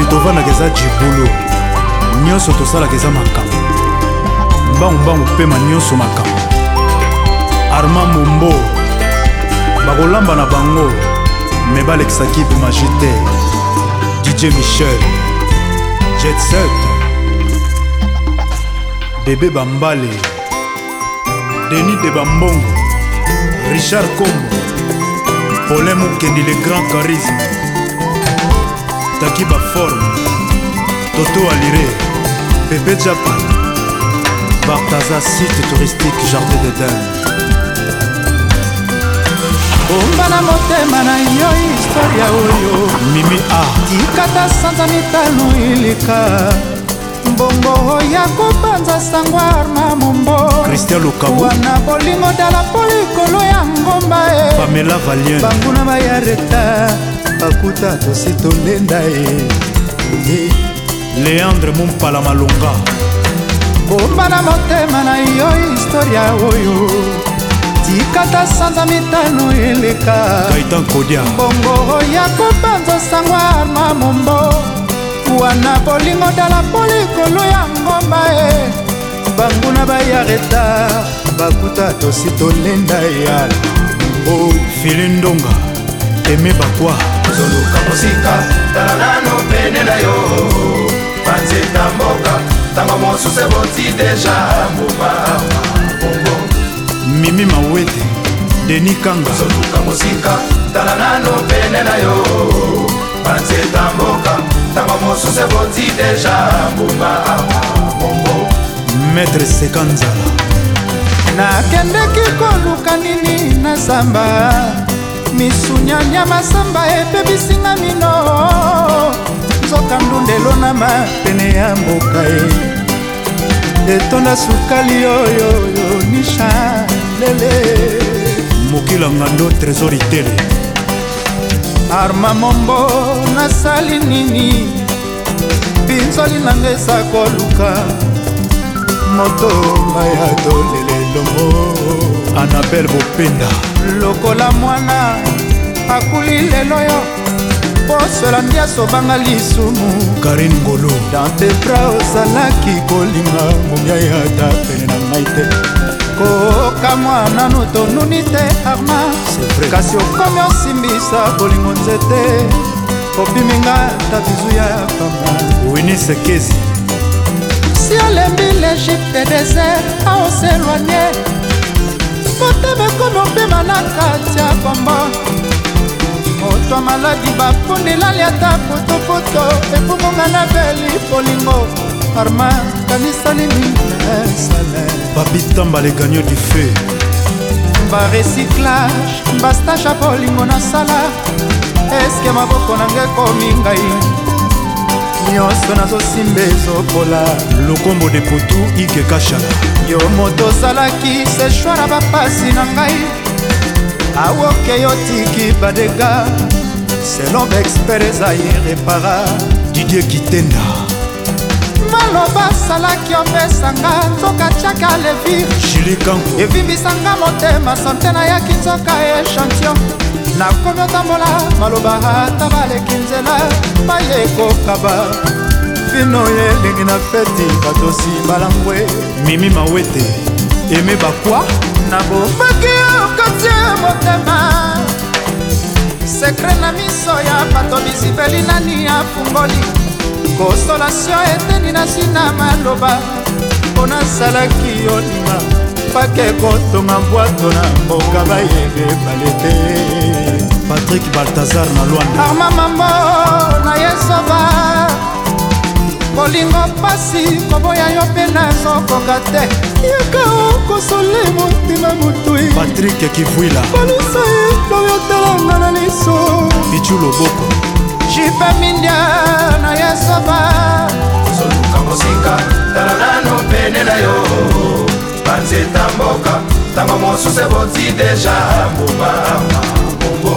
tovandaka eza jibulu nyonso tosalaka eza makambo mbangumbangu pema nyonso makambo Armand Mombo bakolamba na bango me balekisaki pe magite DJ Michel Jet Set Bébé Bambale Denis de Bambongo Richard Kombo Paulin Mukendi le grand charisme Taki Baforme Toto Alire Bébé Japan Bartaza site touristique Jardin d'Eden Bomba na motema na yo historia oyo Mimi A Tikata sanza mitano ilika Mbongo ya kupanza sangwa Armand Mombo Christian Lukabu Wana bolingo dala polikolo ya ngomba Pamela Valien Banguna bayareta Bakuta tosito lenda Leandre Mumpala Malonga Bomba na motema na yo historia oyo Tikata sanza mitano ilika Kaitan Kodia Mbongo ya kupanza sangwa Armand Mombo Wana bolingo dala polikolo ya ngomba Banguna bayareta Bakuta tosito lenda ya Oh, Filindonga Aimé Bakwa Zoluka musika Tala nano pene na yo Panzeta mboka Tango mosu se boti deja Mbuma Bongo Mimi Mawete Denis Kanga Zoluka musika Tala nano pene na yo Panzeta mboka Tango mosu se boti deja Mbuma Bongo Maître Sekanzala nakendeki koluka nini na samba misunyanya masamba epebisinga mino nzoka ndundelo na mapene ya mboka etonda sukali oyoyo nisha lele mokila ngando trésor itele Armand Mombo nasali nini binzoli nanga eza koluka moto maya dolele longo Annabelle Bopenda lokola mwana akuli lelo yo posola ndiaso banga lisumu Karine Ngolo dans tes bras ozalaki kolinga momia yata pene na ngai te koka mwana no tonuni te Armand kasi okomi osimbisa bolingo nzete obiminga ta bizu ya pamba Winnie Sekezi Si alembi l'Egypte désert a on s'éloigner Moteme komi opema na kati ya kombo moto maladi bapundela liata potopoto epumunga na beli polingo Armand kanisa nini esale Papitamba le gagnant du feu barecyclage bastage ya polingo na sala eske maboko nange komi ngai nyonso nazosimba ezokola Lokombo de Potou Ike Kashala yo moto ozalaki seshwara bapasi na ngai awoke yo tiki badega selon baexpert eza irrepara Didier Kitenda maloba asalaki opesanga nzoka tiaka levir Julie Kanko evimbisanga motema sante nayaki nzoka echantillon nakomi otambola maloba ata baleki nzela bayekokaba vino elingi na feti batosi balangwe Mimi Mawete Aimé Bakwa nabombaki okati ya motema sekre na miso ya bato bisipeli nani afungoli konsolation eteni na sina maloba mpo nasalaki yolinga pake kotonga mbwato na mboka bayebe balete Patrick Balthazar na Luanda Armand Mombo na yesoba bolingo pasi koboya yo mpe nazokoka te yaka okosole motema motui Patrick Kivuila balusa eloyo talanga na liso Pichu Loboko jipe mindia na yesoba Zoluka musika Tala nano pene na yo Panzeta mboka Tango mosu se boti deja Mbuma Bongo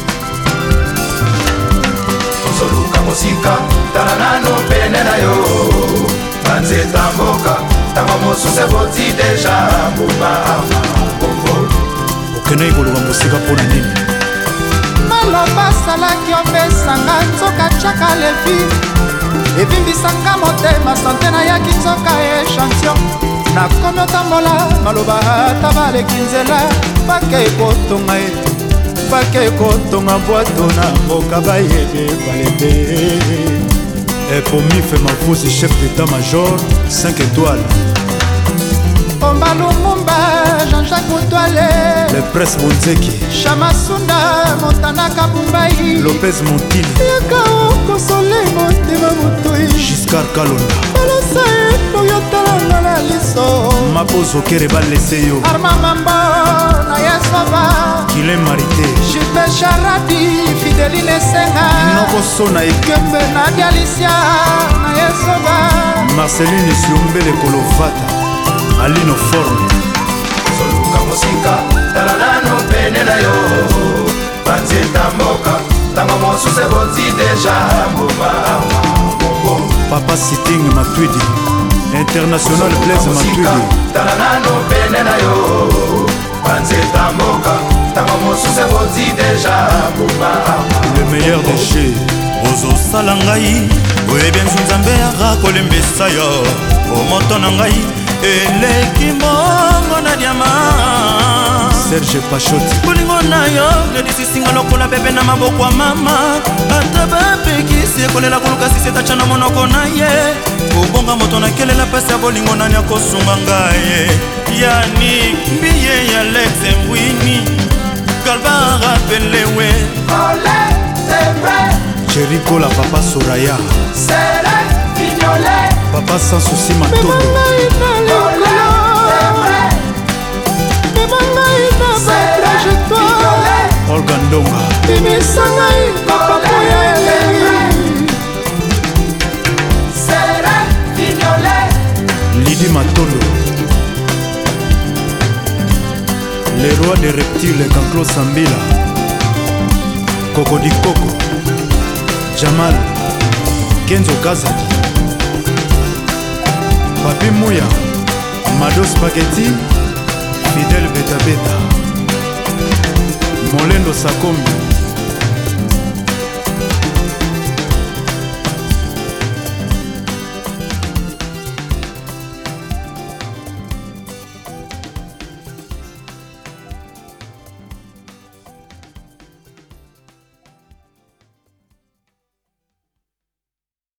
Zoluka musika Tala nano pene na yo Panzeta mboka Tango mosu se boti deja Mbuma Bongo Okene koluka musika pona nini maloba asalaki opesanga nzoka tiaka levi evimbisanga motema sante nayaki nzoka echantion nakomi otambola maloba ata baleki nzela bake kotonga ye bake kotonga bwato na mboka bayebe balebe. Et pour Mife Mafusi, chef d'état-major 5 étoiles. Omba Lumumba, Jean-Jacques Moutouale, Le Prince Bonzeki, Chamasunda, Montana Kabumbai, Lopez Montini, Yakao Kosole Motema Mutui, Giscard Kalonda, Balasae Toyotala na liso, Mapozo Kereba Leseyo, Arma Mambo na Yasova, Guilhem Marité, Jipe Charadi, Fideline Senga, Noko Sona Kembe Nadia Alicia na Yasova, Marceline Siombele Kolovata, Alino Forme. soluka mosika tala nano pene na yo banzeta mboka ntango mosusu eboti deja mbuma bongo Papa Sitting Matwidi, International Blaise Matwidi, tala nano pene na yo banzeta mboka ntango mosusu eboti deja mbuma le meilleur des jeux. ozosala ngai oyebi nzambe akolembisa yo omoto na ngai eleki mbongo na diama Serge Pachoti, bolingo na yo edisisinga lokola bebe na maboko ya mama ata bapekisi ekolela koluka sisi etacha na monoko na ye kobonga moto nakelela mpasi ya bolingo nani akosunga ngai yani mbiye ya lex mbwini galbara pelewe Jericho la Papa Soraya, Papa Sans Souci Matondo, Olga Ndonga, Lydie Matondo, les rois des reptiles, Kanklo Sambila, Cocody Coco, Jamal, Kenzo Kazadi, Papi Mouya, Mado Spaghetti, Fidel Beta Beta, Molendo Sakombi,